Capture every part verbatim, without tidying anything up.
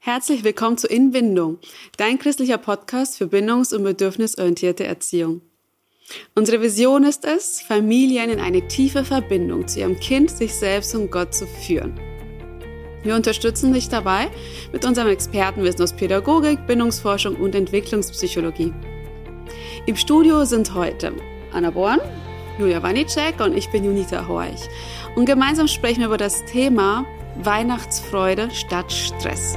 Herzlich willkommen zu Inbindung, dein christlicher Podcast für bindungs- und bedürfnisorientierte Erziehung. Unsere Vision ist es, Familien in eine tiefe Verbindung zu ihrem Kind, sich selbst und Gott zu führen. Wir unterstützen dich dabei mit unserem Expertenwissen aus Pädagogik, Bindungsforschung und Entwicklungspsychologie. Im Studio sind heute Anna Born, Julia Wanicek und ich bin Junita Horch. Und gemeinsam sprechen wir über das Thema Weihnachtsfreude statt Stress.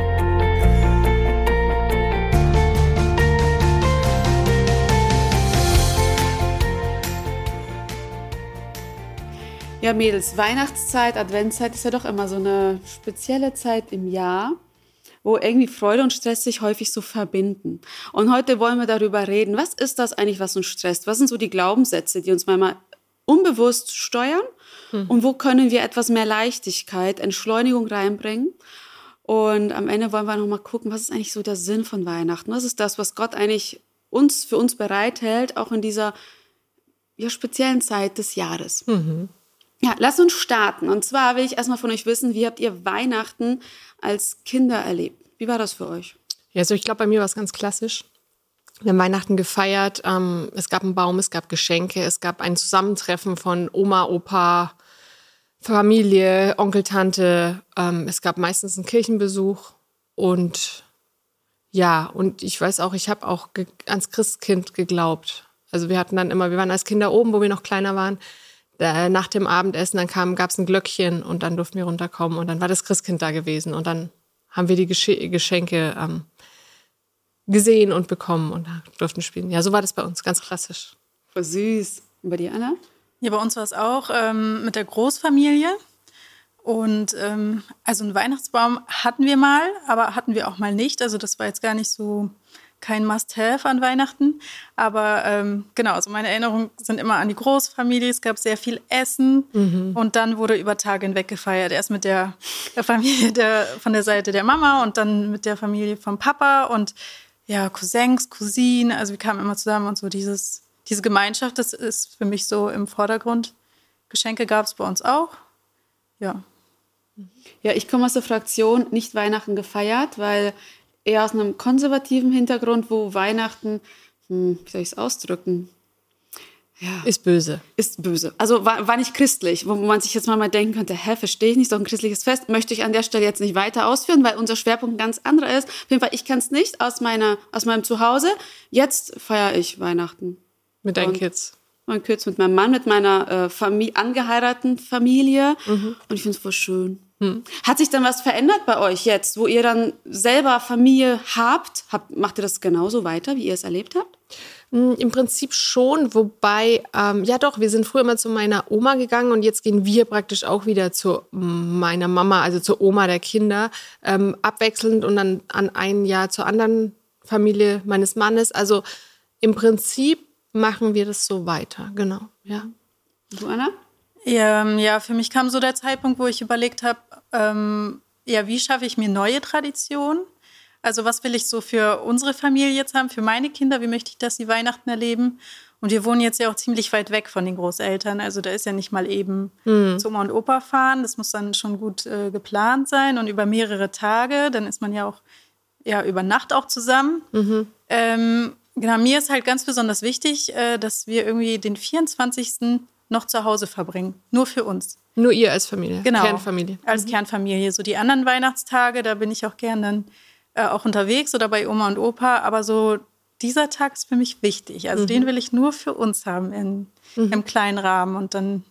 Ja, Mädels, Weihnachtszeit, Adventszeit ist ja doch immer so eine spezielle Zeit im Jahr, wo irgendwie Freude und Stress sich häufig so verbinden. Und heute wollen wir darüber reden, was ist das eigentlich, was uns stresst? Was sind so die Glaubenssätze, die uns manchmal unbewusst steuern? Hm. Und wo können wir etwas mehr Leichtigkeit, Entschleunigung reinbringen? Und am Ende wollen wir nochmal gucken, was ist eigentlich so der Sinn von Weihnachten? Was ist das, was Gott eigentlich uns für uns bereithält, auch in dieser ja, speziellen Zeit des Jahres? Mhm. Ja, lass uns starten. Und zwar will ich erstmal von euch wissen, wie habt ihr Weihnachten als Kinder erlebt? Wie war das für euch? Ja, also ich glaube, bei mir war es ganz klassisch. Wir haben Weihnachten gefeiert. Ähm, es gab einen Baum, es gab Geschenke, es gab ein Zusammentreffen von Oma, Opa, Familie, Onkel, Tante. Ähm, es gab meistens einen Kirchenbesuch. Und ja, und ich weiß auch, ich habe auch ge- ans Christkind geglaubt. Also wir hatten dann immer, wir waren als Kinder oben, wo wir noch kleiner waren. Nach dem Abendessen, dann gab es ein Glöckchen und dann durften wir runterkommen und dann war das Christkind da gewesen und dann haben wir die Gesche- Geschenke ähm, gesehen und bekommen und durften spielen. Ja, so war das bei uns, ganz klassisch. Voll süß. Und bei dir, Anna? Ja, bei uns war es auch ähm, mit der Großfamilie und ähm, also einen Weihnachtsbaum hatten wir mal, aber hatten wir auch mal nicht. Also das war jetzt gar nicht so kein Must-have an Weihnachten, aber ähm, genau, also meine Erinnerungen sind immer an die Großfamilie, es gab sehr viel Essen mhm. und dann wurde über Tage hinweg gefeiert, erst mit der, der Familie der, von der Seite der Mama und dann mit der Familie vom Papa und ja, Cousins, Cousinen, also wir kamen immer zusammen und so dieses, diese Gemeinschaft, das ist für mich so im Vordergrund. Geschenke gab es bei uns auch, ja. Ja, ich komme aus der Fraktion, nicht Weihnachten gefeiert, weil eher aus einem konservativen Hintergrund, wo Weihnachten, hm, wie soll ich es ausdrücken? Ja, ist böse. Ist böse. Also war, war nicht christlich, wo man sich jetzt mal, mal denken könnte, hä, verstehe ich nicht, ist doch ein christliches Fest, möchte ich an der Stelle jetzt nicht weiter ausführen, weil unser Schwerpunkt ein ganz anderer ist. Auf jeden Fall, ich kann es nicht aus, meiner, aus meinem Zuhause. Jetzt feiere ich Weihnachten. Mit deinen und Kids? Mein Kids, mit meinem Mann, mit meiner äh, Familie, angeheirateten Familie. Mhm. Und ich finde es voll schön. Hm. Hat sich dann was verändert bei euch jetzt, wo ihr dann selber Familie habt? habt macht ihr das genauso weiter, wie ihr es erlebt habt? Im Prinzip schon, wobei, ähm, ja doch, wir sind früher immer zu meiner Oma gegangen und jetzt gehen wir praktisch auch wieder zu meiner Mama, also zur Oma der Kinder, ähm, abwechselnd und dann an ein Jahr zur anderen Familie meines Mannes. Also im Prinzip machen wir das so weiter, genau, ja. Du, Anna? Ja, ja, für mich kam so der Zeitpunkt, wo ich überlegt habe, ähm, ja, wie schaffe ich mir neue Traditionen? Also was will ich so für unsere Familie jetzt haben, für meine Kinder? Wie möchte ich, dass sie Weihnachten erleben? Und wir wohnen jetzt ja auch ziemlich weit weg von den Großeltern. Also da ist ja nicht mal eben mhm. zu Oma und Opa fahren. Das muss dann schon gut äh, geplant sein und über mehrere Tage. Dann ist man ja auch ja, über Nacht auch zusammen. Mhm. Ähm, genau, mir ist halt ganz besonders wichtig, äh, dass wir irgendwie den vierundzwanzigsten noch zu Hause verbringen. Nur für uns. Nur ihr als Familie? Genau. Kernfamilie? Als mhm. Kernfamilie. So die anderen Weihnachtstage, da bin ich auch gern dann äh, auch unterwegs oder bei Oma und Opa. Aber so dieser Tag ist für mich wichtig. Also mhm. den will ich nur für uns haben in, mhm. im kleinen Rahmen. Und dann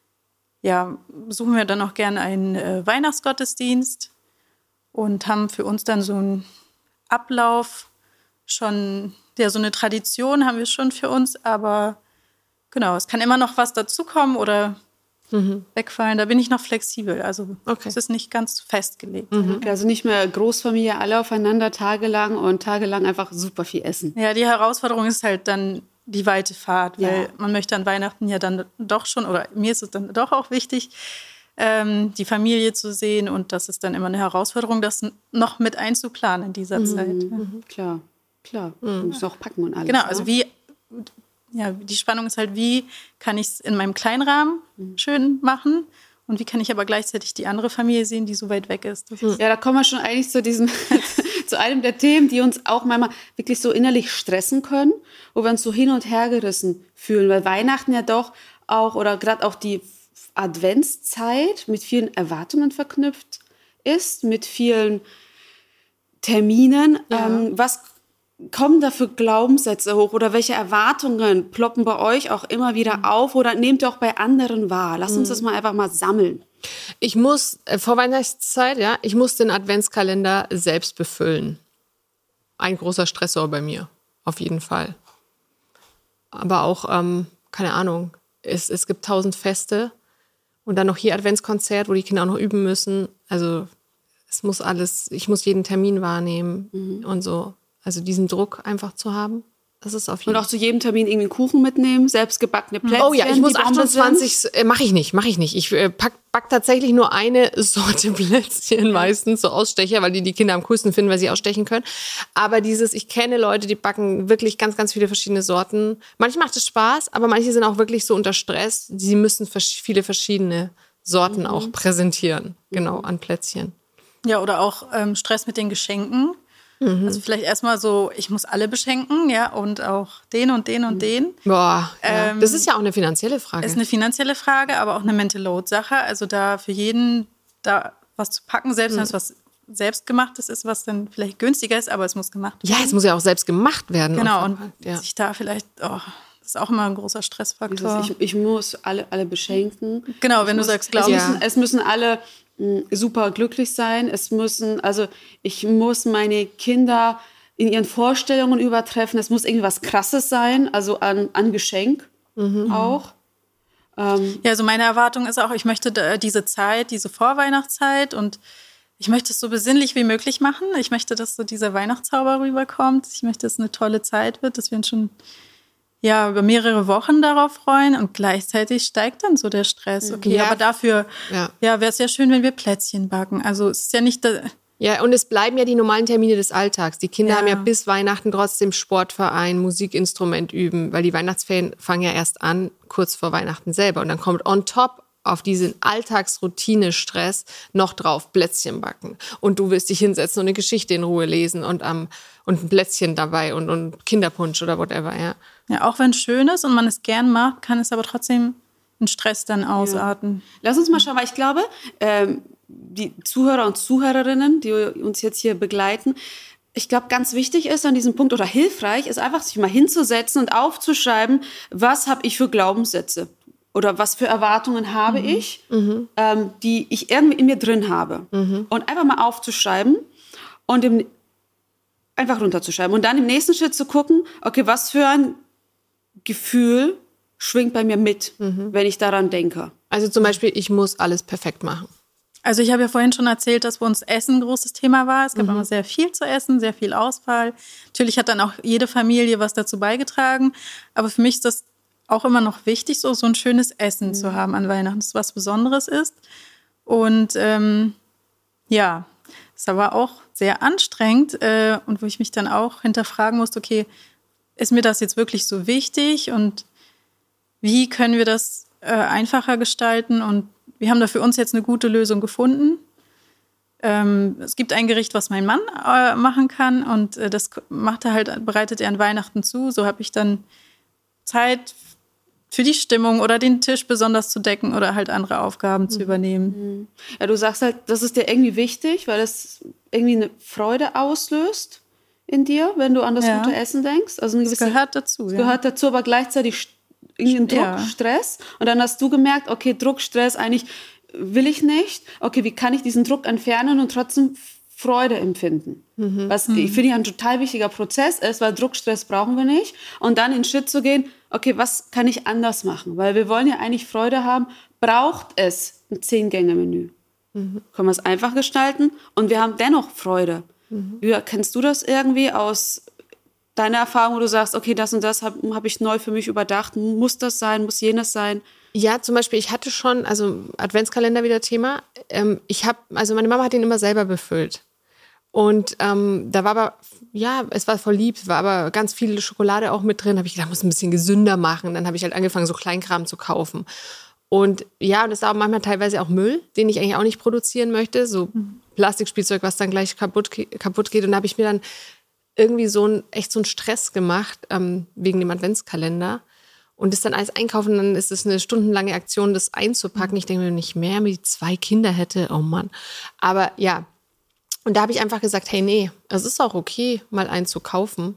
ja, besuchen wir dann auch gern einen äh, Weihnachtsgottesdienst und haben für uns dann so einen Ablauf schon, ja, so eine Tradition haben wir schon für uns, aber genau, es kann immer noch was dazukommen oder mhm. wegfallen. Da bin ich noch flexibel. Also okay. Es ist nicht ganz festgelegt. Mhm. Okay, also nicht mehr Großfamilie, alle aufeinander tagelang und tagelang einfach super viel essen. Ja, die Herausforderung ist halt dann die weite Fahrt, weil ja. man möchte an Weihnachten ja dann doch schon, oder mir ist es dann doch auch wichtig, ähm, die Familie zu sehen. Und das ist dann immer eine Herausforderung, das noch mit einzuplanen in dieser Mhm. Zeit. Ja. Mhm. Klar, klar. Mhm. Du musst auch packen und alles. Genau, also ne? wie... Ja, die Spannung ist halt, wie kann ich es in meinem Kleinrahmen mhm. schön machen Und wie kann ich aber gleichzeitig die andere Familie sehen, die so weit weg ist? Das ist Ja, da kommen wir schon eigentlich zu diesem, zu einem der Themen, die uns auch manchmal wirklich so innerlich stressen können, wo wir uns so hin und her gerissen fühlen, weil Weihnachten ja doch auch, oder gerade auch die Adventszeit mit vielen Erwartungen verknüpft ist, mit vielen Terminen. Ja. Ähm, was kommen da für Glaubenssätze hoch oder welche Erwartungen ploppen bei euch auch immer wieder Mhm. auf oder nehmt ihr auch bei anderen wahr? Lasst uns das mal einfach mal sammeln. Ich muss, äh, vor Weihnachtszeit, ja, ich muss den Adventskalender selbst befüllen. Ein großer Stressor bei mir, auf jeden Fall. Aber auch, ähm, keine Ahnung, es, es gibt tausend Feste und dann noch hier Adventskonzert, wo die Kinder auch noch üben müssen. Also es muss alles, ich muss jeden Termin wahrnehmen Mhm. und so. Also diesen Druck einfach zu haben, das ist auf jeden Und Fall. auch zu jedem Termin irgendwie einen Kuchen mitnehmen, selbstgebackene Plätzchen. Oh ja, ich muss die Bombe achtundzwanzig, äh, mache ich nicht, mache ich nicht. Ich äh, pack, back tatsächlich nur eine Sorte Plätzchen meistens, so Ausstecher, weil die die Kinder am coolsten finden, weil sie ausstechen können. Aber dieses, ich kenne Leute, die backen wirklich ganz, ganz viele verschiedene Sorten. Manche macht es Spaß, aber manche sind auch wirklich so unter Stress. Sie müssen vers- viele verschiedene Sorten auch präsentieren, genau, an Plätzchen. Ja, oder auch ähm, Stress mit den Geschenken. Also vielleicht erstmal so, ich muss alle beschenken, ja, und auch den und den und den. Boah, ja. Ähm, Das ist ja auch eine finanzielle Frage. Ist eine finanzielle Frage, aber auch eine Mental Load-Sache. Also da für jeden da was zu packen, selbst wenn es was selbstgemachtes ist, was dann vielleicht günstiger ist, aber es muss gemacht werden. ja, es muss ja auch selbst gemacht werden. Genau, und ja. sich da vielleicht, oh, das ist auch immer ein großer Stressfaktor. Ich, ich muss alle, alle beschenken. Genau, wenn Ich du muss, sagst, es glaubst Ja. müssen, es müssen alle mh, super glücklich sein. Es müssen, also ich muss meine Kinder in ihren Vorstellungen übertreffen. Es muss irgendwas Krasses sein, also an, an Geschenk auch. Ähm, Ja, also meine Erwartung ist auch, ich möchte da diese Zeit, diese Vorweihnachtszeit und ich möchte es so besinnlich wie möglich machen. Ich möchte, dass so dieser Weihnachtszauber rüberkommt. Ich möchte, dass es eine tolle Zeit wird, dass wir uns schon ja, über mehrere Wochen darauf freuen und gleichzeitig steigt dann so der Stress. Okay, Ja. aber dafür Ja. ja, wäre es ja schön, wenn wir Plätzchen backen. Also es ist ja nicht... Da, Ja, und es bleiben ja die normalen Termine des Alltags. Die Kinder Ja. haben ja bis Weihnachten trotzdem Sportverein, Musikinstrument üben, weil die Weihnachtsferien fangen ja erst an, kurz vor Weihnachten selber. Und dann kommt on top auf diesen Alltagsroutine-Stress noch drauf Plätzchen backen. Und du willst dich hinsetzen und eine Geschichte in Ruhe lesen und, ähm, und ein Plätzchen dabei und, und Kinderpunsch oder whatever, ja. ja, auch wenn es schön ist und man es gern macht, kann es aber trotzdem in Stress dann ausarten. Lass uns mal schauen, weil ich glaube, ähm, die Zuhörer und Zuhörerinnen, die uns jetzt hier begleiten, ich glaube, ganz wichtig ist an diesem Punkt oder hilfreich ist einfach, sich mal hinzusetzen und aufzuschreiben, was habe ich für Glaubenssätze oder was für Erwartungen habe ich, ähm, die ich irgendwie in mir drin habe. Und einfach mal aufzuschreiben und im, einfach runterzuschreiben. Und dann im nächsten Schritt zu gucken, okay, was für ein Gefühl schwingt bei mir mit, wenn ich daran denke. Also zum Beispiel, ich muss alles perfekt machen. Also ich habe ja vorhin schon erzählt, dass bei uns Essen ein großes Thema war. Es gab immer sehr viel zu essen, sehr viel Auswahl. Natürlich hat dann auch jede Familie was dazu beigetragen. Aber für mich ist das auch immer noch wichtig, so, so ein schönes Essen mhm. zu haben an Weihnachten, dass es was Besonderes ist. Und ähm, ja, es war auch sehr anstrengend äh, und wo ich mich dann auch hinterfragen musste, okay, ist mir das jetzt wirklich so wichtig und wie können wir das äh, einfacher gestalten? Und wir haben da für uns jetzt eine gute Lösung gefunden. Ähm, es gibt ein Gericht, was mein Mann äh, machen kann und äh, das macht er halt, bereitet er an Weihnachten zu. So habe ich dann Zeit für die Stimmung oder den Tisch besonders zu decken oder halt andere Aufgaben mhm. zu übernehmen. Ja, du sagst halt, das ist dir irgendwie wichtig, weil das irgendwie eine Freude auslöst in dir, wenn du an das Ja. gute Essen denkst. Also eine Das gewisse, gehört dazu. das Ja. gehört dazu, aber gleichzeitig irgendwie ein Druck, Ja. Stress. Und dann hast du gemerkt, okay, Druck, Stress, eigentlich will ich nicht. Okay, wie kann ich diesen Druck entfernen und trotzdem Freude empfinden? Mhm. Was mhm. ich finde, ein total wichtiger Prozess ist, weil Druck, Stress brauchen wir nicht. Und dann in den Schritt zu gehen, okay, was kann ich anders machen? Weil wir wollen ja eigentlich Freude haben. Braucht es ein Zehn-Gänge-Menü? Mhm. Können wir es einfach gestalten? Und wir haben dennoch Freude. Mhm. Wie, kennst du das irgendwie aus deiner Erfahrung, wo du sagst, okay, das und das habe hab ich neu für mich überdacht. Muss das sein? Muss jenes sein? Ja, zum Beispiel, ich hatte schon, also Adventskalender wieder Thema. Ähm, ich habe, also meine Mama hat den immer selber befüllt. Und ähm, da war aber, ja, es war voll lieb, war aber ganz viel Schokolade auch mit drin. Habe ich gedacht, muss ein bisschen gesünder machen. Dann habe ich halt angefangen, so Kleinkram zu kaufen. Und ja, und das ist auch manchmal teilweise auch Müll, den ich eigentlich auch nicht produzieren möchte. So Plastikspielzeug, was dann gleich kaputt, kaputt geht. Und da habe ich mir dann irgendwie so ein, echt so einen Stress gemacht, ähm, wegen dem Adventskalender. Und das dann alles einkaufen, dann ist es eine stundenlange Aktion, das einzupacken. Ich denke mir nicht mehr, wenn ich zwei Kinder hätte, oh Mann. Aber ja, und da habe ich einfach gesagt, hey, nee, es ist auch okay, mal einen zu kaufen.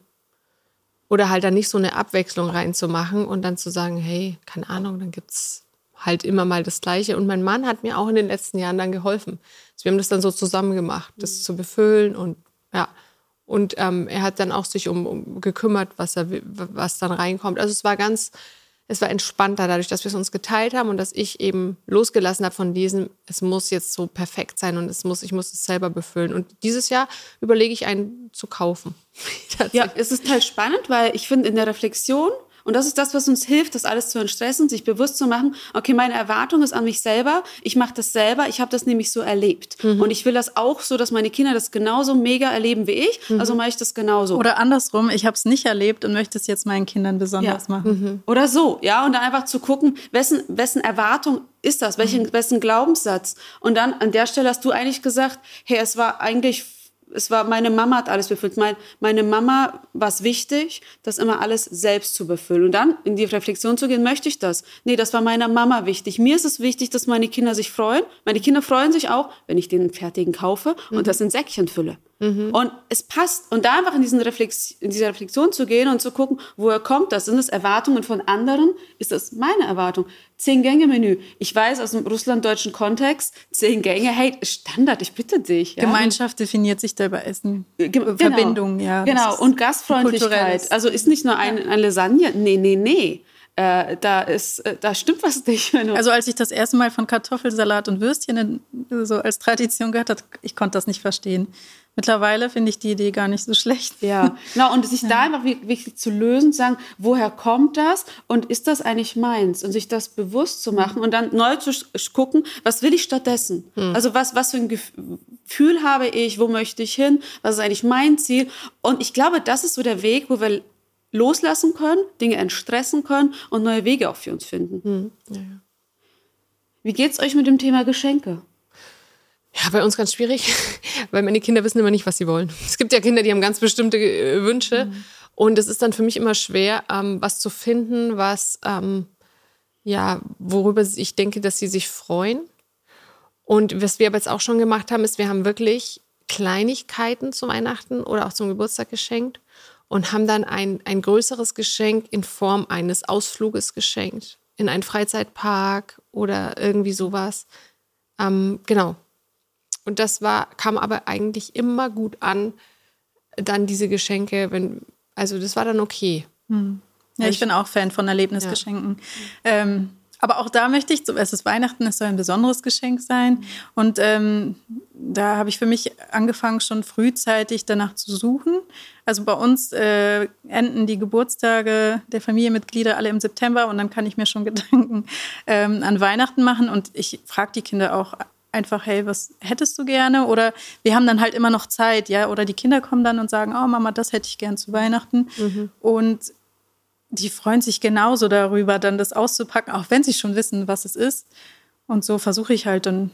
Oder halt dann nicht so eine Abwechslung reinzumachen und dann zu sagen, hey, keine Ahnung, dann gibt's halt immer mal das Gleiche. Und mein Mann hat mir auch in den letzten Jahren dann geholfen. Also wir haben das dann so zusammen gemacht, das zu befüllen und ja. Und ähm, er hat dann auch sich um, um gekümmert, was, er, was dann reinkommt. Also es war ganz, es war entspannter dadurch, dass wir es uns geteilt haben und dass ich eben losgelassen habe von diesem, es muss jetzt so perfekt sein und es muss, ich muss es selber befüllen. Und dieses Jahr überlege ich, einen zu kaufen. Ja, es ist halt spannend, weil ich finde in der Reflexion, und das ist das, was uns hilft, das alles zu entstressen, sich bewusst zu machen, okay, meine Erwartung ist an mich selber, ich mache das selber, ich habe das nämlich so erlebt. Mhm. Und ich will das auch so, dass meine Kinder das genauso mega erleben wie ich, mhm. also mache ich das genauso. Oder andersrum, ich habe es nicht erlebt und möchte es jetzt meinen Kindern besonders ja. machen. Mhm. Oder so, ja, und dann einfach zu gucken, wessen, wessen Erwartung ist das, welchen, mhm. wessen Glaubenssatz. Und dann an der Stelle hast du eigentlich gesagt, hey, es war eigentlich... Es war, meine Mama hat alles befüllt. Mein, meine Mama war es wichtig, das immer alles selbst zu befüllen. Und dann in die Reflexion zu gehen, möchte ich das? Nee, das war meiner Mama wichtig. Mir ist es wichtig, dass meine Kinder sich freuen. Meine Kinder freuen sich auch, wenn ich den fertigen kaufe und mhm. das in Säckchen fülle. Mhm. Und es passt. Und da einfach in, diesen Reflex, in diese Reflexion zu gehen und zu gucken, woher kommt das? Sind das Erwartungen von anderen? Ist das meine Erwartung? Zehn-Gänge-Menü. Ich weiß aus dem russlanddeutschen Kontext, zehn Gänge, hey, Standard, ich bitte dich. Ja? Gemeinschaft definiert sich da über Essen. Ge- genau. Verbindung, ja. Genau, und Gastfreundlichkeit. Also ist nicht nur ein, ein Lasagne, nee, nee, nee. Äh, da ist, äh, da stimmt was nicht. Also als ich das erste Mal von Kartoffelsalat und Würstchen so als Tradition gehört habe, ich konnte das nicht verstehen. Mittlerweile finde ich die Idee gar nicht so schlecht. Ja, genau. Und sich ja. da einfach wirklich zu lösen, zu sagen, woher kommt das und ist das eigentlich meins? Und sich das bewusst zu machen und dann neu zu gucken, was will ich stattdessen? Hm. Also was, was für ein Gefühl habe ich, wo möchte ich hin? Was ist eigentlich mein Ziel? Und ich glaube, das ist so der Weg, wo wir loslassen können, Dinge entstressen können und neue Wege auch für uns finden. Hm. Ja, ja. Wie geht's euch mit dem Thema Geschenke? Ja, bei uns ganz schwierig, weil meine Kinder wissen immer nicht, was sie wollen. Es gibt ja Kinder, die haben ganz bestimmte äh, Wünsche. Mhm. Und es ist dann für mich immer schwer, ähm, was zu finden, was, ähm, ja, worüber ich denke, dass sie sich freuen. Und was wir aber jetzt auch schon gemacht haben, ist, wir haben wirklich Kleinigkeiten zu Weihnachten oder auch zum Geburtstag geschenkt und haben dann ein, ein größeres Geschenk in Form eines Ausfluges geschenkt. In einen Freizeitpark oder irgendwie sowas. Ähm, genau. Und das war, kam aber eigentlich immer gut an, dann diese Geschenke, wenn, also das war dann okay. Hm. Ja, ich bin auch Fan von Erlebnisgeschenken. Ja. Ähm, aber auch da möchte ich, es ist Weihnachten, es soll ein besonderes Geschenk sein. Und ähm, da habe ich für mich angefangen, schon frühzeitig danach zu suchen. Also bei uns äh, enden die Geburtstage der Familienmitglieder alle im September und dann kann ich mir schon Gedanken ähm, an Weihnachten machen. Und ich frage die Kinder auch einfach, hey, was hättest du gerne? Oder wir haben dann halt immer noch Zeit, ja. Oder die Kinder kommen dann und sagen, oh Mama, das hätte ich gern zu Weihnachten. Mhm. Und die freuen sich genauso darüber, dann das auszupacken, auch wenn sie schon wissen, was es ist. Und so versuche ich halt dann,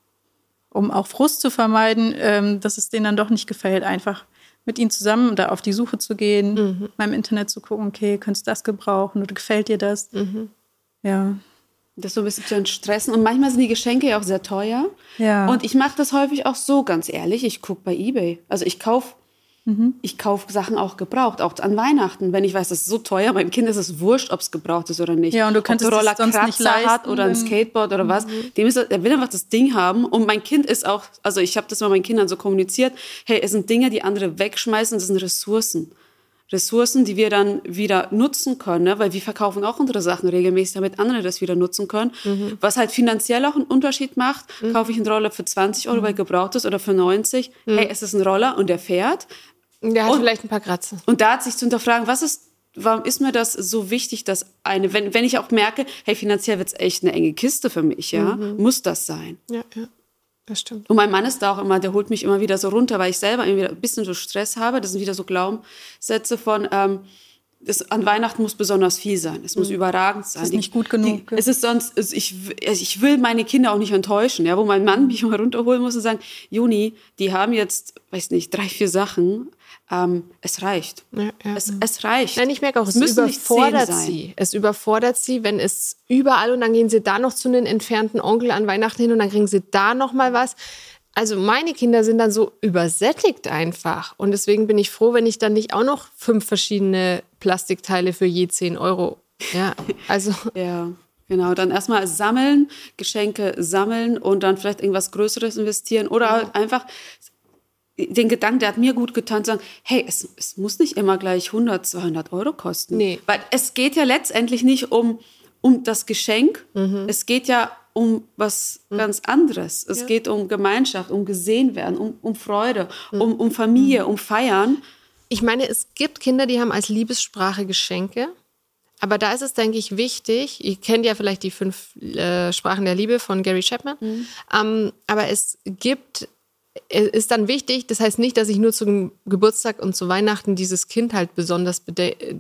um auch Frust zu vermeiden, ähm, dass es denen dann doch nicht gefällt, einfach mit ihnen zusammen da auf die Suche zu gehen, mhm. mal im Internet zu gucken, okay, könntest du das gebrauchen oder gefällt dir das? Mhm. Ja. Das so ein bisschen zu entstressen. Und manchmal sind die Geschenke ja auch sehr teuer. Ja. Und ich mache das häufig auch so, ganz ehrlich, ich gucke bei eBay. Also ich kaufe mhm. ich kauf Sachen auch gebraucht, auch an Weihnachten. Wenn ich weiß, das ist so teuer, meinem Kind ist es wurscht, ob es gebraucht ist oder nicht. Ja, und du könntest ob der Roller es sonst nicht leisten, hat oder ein Skateboard oder mhm. was. Dem ist, er will einfach das Ding haben. Und mein Kind ist auch, also ich habe das mal meinen Kindern so kommuniziert, hey, es sind Dinge, die andere wegschmeißen, das sind Ressourcen. Ressourcen, die wir dann wieder nutzen können, ne? Weil wir verkaufen auch unsere Sachen regelmäßig, damit andere das wieder nutzen können. Mhm. Was halt finanziell auch einen Unterschied macht, mhm. kaufe ich einen Roller für zwanzig Euro, weil gebraucht ist, oder für neunzig. Mhm. Hey, es ist ein Roller und der fährt. Der hat und, vielleicht ein paar Kratzen. Und da hat sich zu hinterfragen, was ist, warum ist mir das so wichtig, dass eine, wenn, wenn ich auch merke, hey, finanziell wird es echt eine enge Kiste für mich, ja, mhm. muss das sein. Ja, ja. Das stimmt. Und mein Mann ist da auch immer, der holt mich immer wieder so runter, weil ich selber immer wieder ein bisschen so Stress habe. Das sind wieder so Glaubenssätze von, ähm, das, an Weihnachten muss besonders viel sein. Es muss mhm. überragend sein. Es ist nicht gut genug. Die, es ist sonst, es, ich, ich will meine Kinder auch nicht enttäuschen, ja, wo mein Mann mich mal runterholen muss und sagen, Juni, die haben jetzt, weiß nicht, drei, vier Sachen. Ähm, es reicht. Ja, ja. Es, es reicht. Nein, ich merke auch, es, es überfordert sie. Es überfordert sie, wenn es überall und dann gehen sie da noch zu einem entfernten Onkel an Weihnachten hin und dann kriegen sie da noch mal was. Also meine Kinder sind dann so übersättigt einfach. Und deswegen bin ich froh, wenn ich dann nicht auch noch fünf verschiedene Plastikteile für je zehn Euro. Ja, also. Ja, genau. Dann erstmal sammeln, Geschenke sammeln und dann vielleicht irgendwas Größeres investieren oder ja. halt einfach den Gedanken, der hat mir gut getan, zu sagen, hey, es, es muss nicht immer gleich hundert, zweihundert Euro kosten. Nee. Weil es geht ja letztendlich nicht um, um das Geschenk, mhm. es geht ja um was mhm. ganz anderes. Es ja. geht um Gemeinschaft, um gesehen werden, um, um Freude, mhm. um, um Familie, um Feiern. Ich meine, es gibt Kinder, die haben als Liebessprache Geschenke. Aber da ist es, denke ich, wichtig, ihr kennt ja vielleicht die fünf äh, Sprachen der Liebe von Gary Chapman, mhm. ähm, aber es gibt, es ist dann wichtig, das heißt nicht, dass ich nur zum Geburtstag und zu Weihnachten dieses Kind halt besonders bede-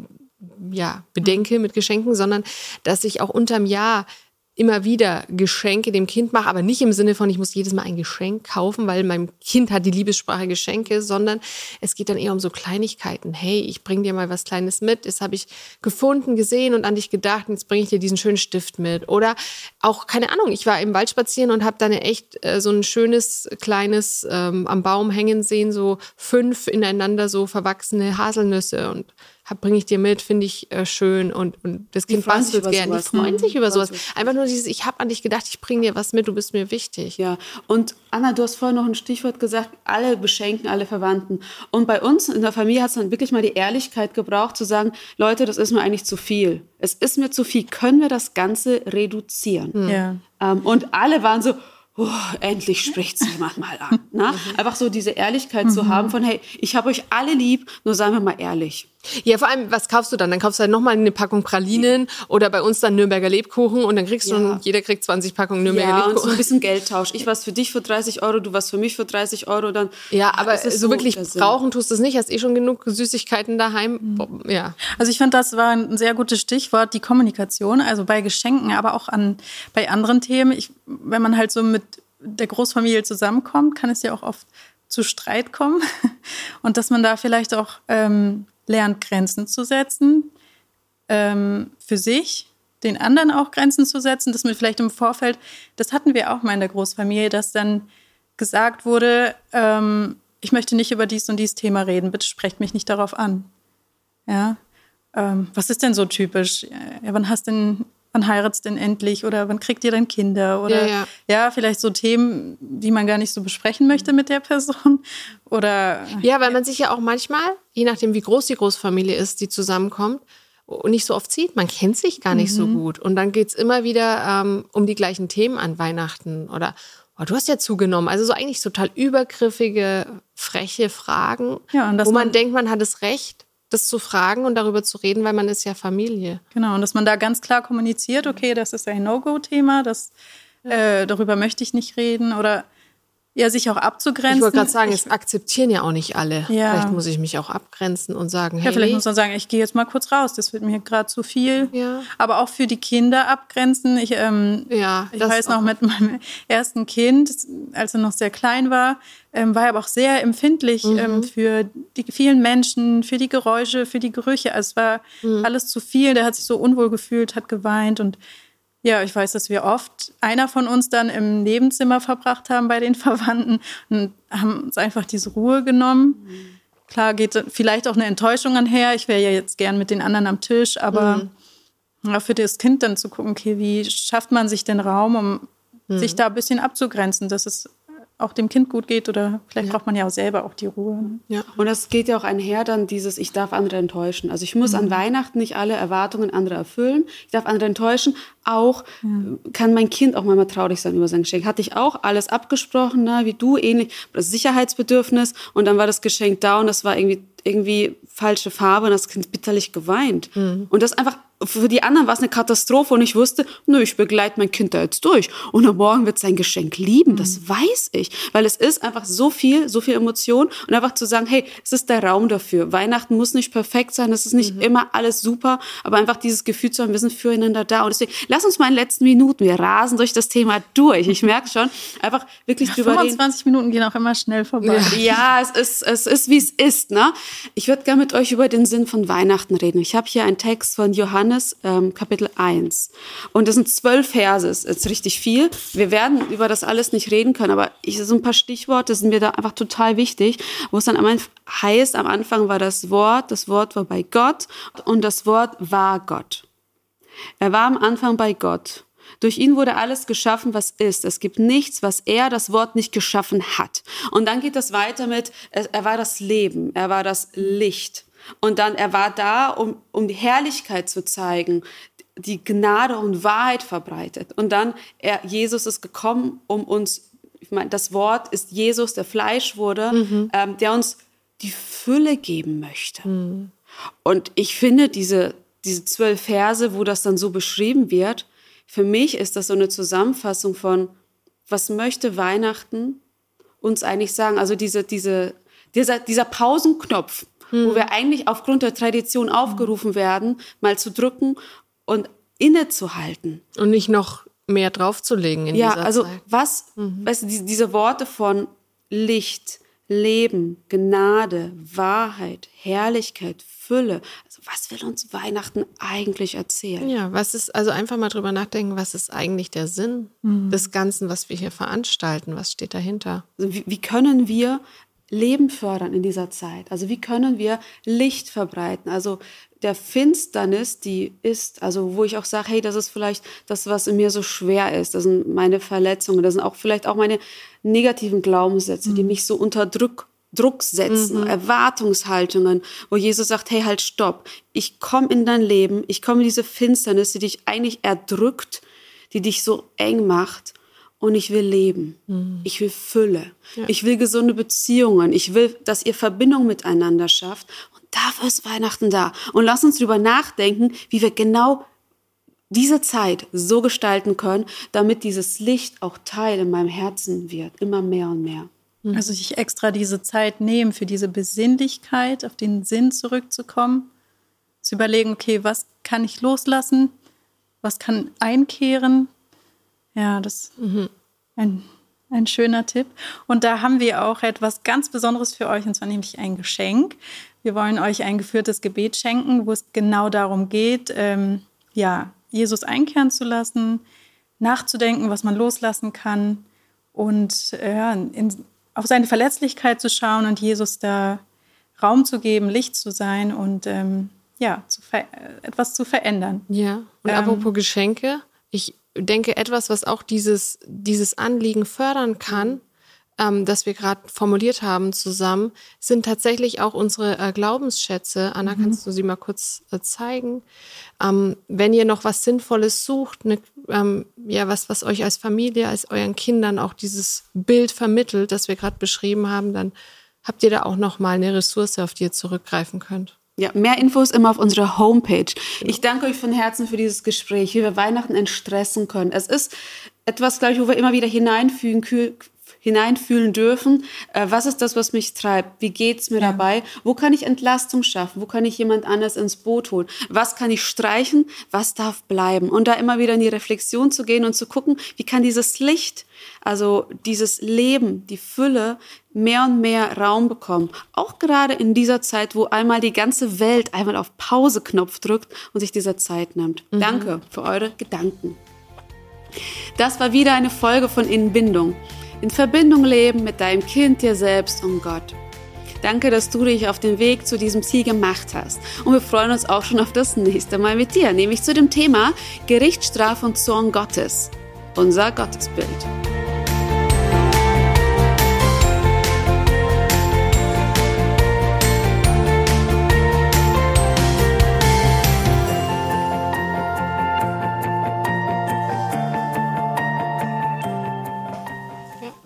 ja, bedenke mit Geschenken, sondern dass ich auch unterm Jahr immer wieder Geschenke dem Kind mache, aber nicht im Sinne von, ich muss jedes Mal ein Geschenk kaufen, weil mein Kind hat die Liebessprache Geschenke, sondern es geht dann eher um so Kleinigkeiten. Hey, ich bringe dir mal was Kleines mit, das habe ich gefunden, gesehen und an dich gedacht, und jetzt bringe ich dir diesen schönen Stift mit. Oder auch, keine Ahnung, ich war im Wald spazieren und habe dann echt äh, so ein schönes, kleines ähm, am Baum hängen sehen, so fünf ineinander so verwachsene Haselnüsse und bringe ich dir mit, finde ich äh, schön und, und das Kind bastelt gerne. Die freuen sich über sowas. Einfach nur dieses, ich habe an dich gedacht, ich bringe dir was mit, du bist mir wichtig. Ja, und Anna, du hast vorhin noch ein Stichwort gesagt, alle beschenken, alle Verwandten. Und bei uns in der Familie hat es dann wirklich mal die Ehrlichkeit gebraucht, zu sagen, Leute, das ist mir eigentlich zu viel. Es ist mir zu viel. Können wir das Ganze reduzieren? Mhm. Ja. Ähm, und alle waren so, oh, endlich spricht es jemand mal an. Ne? Einfach so diese Ehrlichkeit mhm. zu haben von, hey, ich habe euch alle lieb, nur seien wir mal ehrlich. Ja, vor allem, was kaufst du dann? Dann kaufst du halt nochmal eine Packung Pralinen oder bei uns dann Nürnberger Lebkuchen und dann kriegst du, ja. jeder kriegt zwanzig Packungen Nürnberger ja, Lebkuchen. Und so ein bisschen Geldtausch. Ich was für dich für dreißig Euro, du was für mich für dreißig Euro. Dann, ja, aber so, so wirklich brauchen tust du es nicht. Hast eh schon genug Süßigkeiten daheim. Mhm. Ja. Also ich fand, das war ein sehr gutes Stichwort, die Kommunikation. Also bei Geschenken, aber auch an bei anderen Themen. Ich, wenn man halt so mit der Großfamilie zusammenkommt, kann es ja auch oft zu Streit kommen. Und dass man da vielleicht auch ähm, lernt, Grenzen zu setzen, ähm, für sich, den anderen auch Grenzen zu setzen, dass man vielleicht im Vorfeld, das hatten wir auch mal in der Großfamilie, dass dann gesagt wurde, ähm, ich möchte nicht über dies und dies Thema reden, bitte sprecht mich nicht darauf an. Ja, ähm, was ist denn so typisch? Ja, wann hast denn Wann heiratst denn endlich? Oder wann kriegt ihr denn Kinder? Oder ja, ja. ja, vielleicht so Themen, die man gar nicht so besprechen möchte mit der Person. Oder ja, weil man sich ja auch manchmal, je nachdem wie groß die Großfamilie ist, die zusammenkommt, und nicht so oft sieht. Man kennt sich gar nicht mhm. so gut. Und dann geht's immer wieder ähm, um die gleichen Themen an Weihnachten. Oder oh, du hast ja zugenommen. Also so eigentlich total übergriffige, freche Fragen, ja, und dass wo man, man denkt, man hat das Recht, das zu fragen und darüber zu reden, weil man ist ja Familie. Genau, und dass man da ganz klar kommuniziert, okay, das ist ein No-Go-Thema, das, äh, darüber möchte ich nicht reden oder ja, sich auch abzugrenzen. Ich wollte gerade sagen, ich, es akzeptieren ja auch nicht alle. Ja. Vielleicht muss ich mich auch abgrenzen und sagen, hey. Ja, vielleicht muss man sagen, ich gehe jetzt mal kurz raus, das wird mir gerade zu viel. Ja. Aber auch für die Kinder abgrenzen. Ich, ähm, ja, ich weiß noch, mit meinem ersten Kind, als er noch sehr klein war, ähm, war er aber auch sehr empfindlich mhm. ähm, für die vielen Menschen, für die Geräusche, für die Gerüche. Also es war mhm. alles zu viel. Der hat sich so unwohl gefühlt, hat geweint und ja, ich weiß, dass wir oft einer von uns dann im Nebenzimmer verbracht haben bei den Verwandten und haben uns einfach diese Ruhe genommen. Mhm. Klar geht vielleicht auch eine Enttäuschung anher. Ich wäre ja jetzt gern mit den anderen am Tisch, aber mhm. ja, für das Kind dann zu gucken, okay, wie schafft man sich den Raum, um mhm. sich da ein bisschen abzugrenzen, dass es auch dem Kind gut geht oder vielleicht ja. braucht man ja auch selber auch die Ruhe. Ja. Und das geht ja auch einher dann dieses, ich darf andere enttäuschen. Also ich muss mhm. an Weihnachten nicht alle Erwartungen anderer erfüllen. Ich darf andere enttäuschen. Auch ja. kann mein Kind auch mal traurig sein über sein Geschenk. Hatte ich auch alles abgesprochen, ne, wie du, ähnlich, das Sicherheitsbedürfnis. Und dann war das Geschenk da und das war irgendwie, irgendwie falsche Farbe und das Kind bitterlich geweint. Mhm. Und das einfach für die anderen war es eine Katastrophe und ich wusste, nö, ich begleite mein Kind da jetzt durch. Und am Morgen wird sein Geschenk lieben, das weiß ich. Weil es ist einfach so viel, so viel Emotion und einfach zu sagen, hey, es ist der Raum dafür. Weihnachten muss nicht perfekt sein, es ist nicht mhm. immer alles super, aber einfach dieses Gefühl zu haben, wir sind füreinander da. Und deswegen, lass uns mal in den letzten Minuten, wir rasen durch das Thema durch. Ich merke schon, einfach wirklich ja, drüber reden. fünfundzwanzig Minuten gehen auch immer schnell vorbei. Ja, es ist, es ist, wie es ist, ne? Ich würde gerne mit euch über den Sinn von Weihnachten reden. Ich habe hier einen Text von Johannes, ähm, Kapitel eins. Und das sind zwölf Verse, das ist richtig viel. Wir werden über das alles nicht reden können, aber ich, so ein paar Stichworte sind mir da einfach total wichtig, wo es dann am Anfang heißt, am Anfang war das Wort, das Wort war bei Gott und das Wort war Gott. Er war am Anfang bei Gott. Durch ihn wurde alles geschaffen, was ist. Es gibt nichts, was er, das Wort, nicht geschaffen hat. Und dann geht das weiter mit, er war das Leben, er war das Licht. Und dann, er war da, um, um die Herrlichkeit zu zeigen, die Gnade und Wahrheit verbreitet. Und dann, er, Jesus ist gekommen, um uns, ich meine, das Wort ist Jesus, der Fleisch wurde, mhm. ähm, der uns die Fülle geben möchte. Mhm. Und ich finde, diese, diese zwölf Verse, wo das dann so beschrieben wird, für mich ist das so eine Zusammenfassung von, was möchte Weihnachten uns eigentlich sagen? Also diese, diese, dieser, dieser Pausenknopf, hm. wo wir eigentlich aufgrund der Tradition aufgerufen werden, mal zu drücken und innezuhalten. Und nicht noch mehr draufzulegen in ja, dieser also Zeit. Ja, was, mhm. weißt du, die, diese Worte von Licht, Leben, Gnade, Wahrheit, Herrlichkeit, Fülle. Also was will uns Weihnachten eigentlich erzählen? Ja, was ist, also einfach mal drüber nachdenken, was ist eigentlich der Sinn mhm. des Ganzen, was wir hier veranstalten? Was steht dahinter? Also wie, wie können wir Leben fördern in dieser Zeit? Also wie können wir Licht verbreiten? Also der Finsternis, die ist, also wo ich auch sage, hey, das ist vielleicht das, was in mir so schwer ist. Das sind meine Verletzungen, das sind auch vielleicht auch meine negativen Glaubenssätze, mhm. die mich so unter Druck, Druck setzen, mhm. Erwartungshaltungen, wo Jesus sagt, hey, halt, stopp. Ich komme in dein Leben, ich komme in diese Finsternis, die dich eigentlich erdrückt, die dich so eng macht. Und ich will Leben, mhm. ich will Fülle, ja. ich will gesunde Beziehungen, ich will, dass ihr Verbindung miteinander schafft. Und dafür ist Weihnachten da. Und lass uns drüber nachdenken, wie wir genau diese Zeit so gestalten können, damit dieses Licht auch Teil in meinem Herzen wird, immer mehr und mehr. Mhm. Also sich extra diese Zeit nehmen für diese Besinnlichkeit, auf den Sinn zurückzukommen, zu überlegen, okay, was kann ich loslassen, was kann einkehren. Ja, das ist mhm. ein, ein schöner Tipp. Und da haben wir auch etwas ganz Besonderes für euch, und zwar nämlich ein Geschenk. Wir wollen euch ein geführtes Gebet schenken, wo es genau darum geht, ähm, ja, Jesus einkehren zu lassen, nachzudenken, was man loslassen kann und äh, in, auf seine Verletzlichkeit zu schauen und Jesus da Raum zu geben, Licht zu sein und ähm, ja, zu ver- etwas zu verändern. Ja, und ähm, apropos Geschenke, ich denke, etwas, was auch dieses, dieses Anliegen fördern kann, ähm, das wir gerade formuliert haben zusammen, sind tatsächlich auch unsere äh, Glaubensschätze. Anna, mhm. kannst du sie mal kurz äh, zeigen? Ähm, wenn ihr noch was Sinnvolles sucht, ne, ähm, ja, was, was euch als Familie, als euren Kindern auch dieses Bild vermittelt, das wir gerade beschrieben haben, dann habt ihr da auch noch mal eine Ressource, auf die ihr zurückgreifen könnt. Ja, mehr Infos immer auf unserer Homepage. Genau. Ich danke euch von Herzen für dieses Gespräch, wie wir Weihnachten entstressen können. Es ist etwas, glaube ich, wo wir immer wieder hineinfühlen, kühl, hineinfühlen dürfen. Äh, was ist das, was mich treibt? Wie geht's mir ja. dabei? Wo kann ich Entlastung schaffen? Wo kann ich jemand anders ins Boot holen? Was kann ich streichen? Was darf bleiben? Und da immer wieder in die Reflexion zu gehen und zu gucken, wie kann dieses Licht, also dieses Leben, die Fülle, mehr und mehr Raum bekommen. Auch gerade in dieser Zeit, wo einmal die ganze Welt einmal auf Pause-Knopf drückt und sich dieser Zeit nimmt. Mhm. Danke für eure Gedanken. Das war wieder eine Folge von Inbindung. In Verbindung leben mit deinem Kind, dir selbst und Gott. Danke, dass du dich auf den Weg zu diesem Ziel gemacht hast. Und wir freuen uns auch schon auf das nächste Mal mit dir, nämlich zu dem Thema Gericht, Strafe und Zorn Gottes. Unser Gottesbild.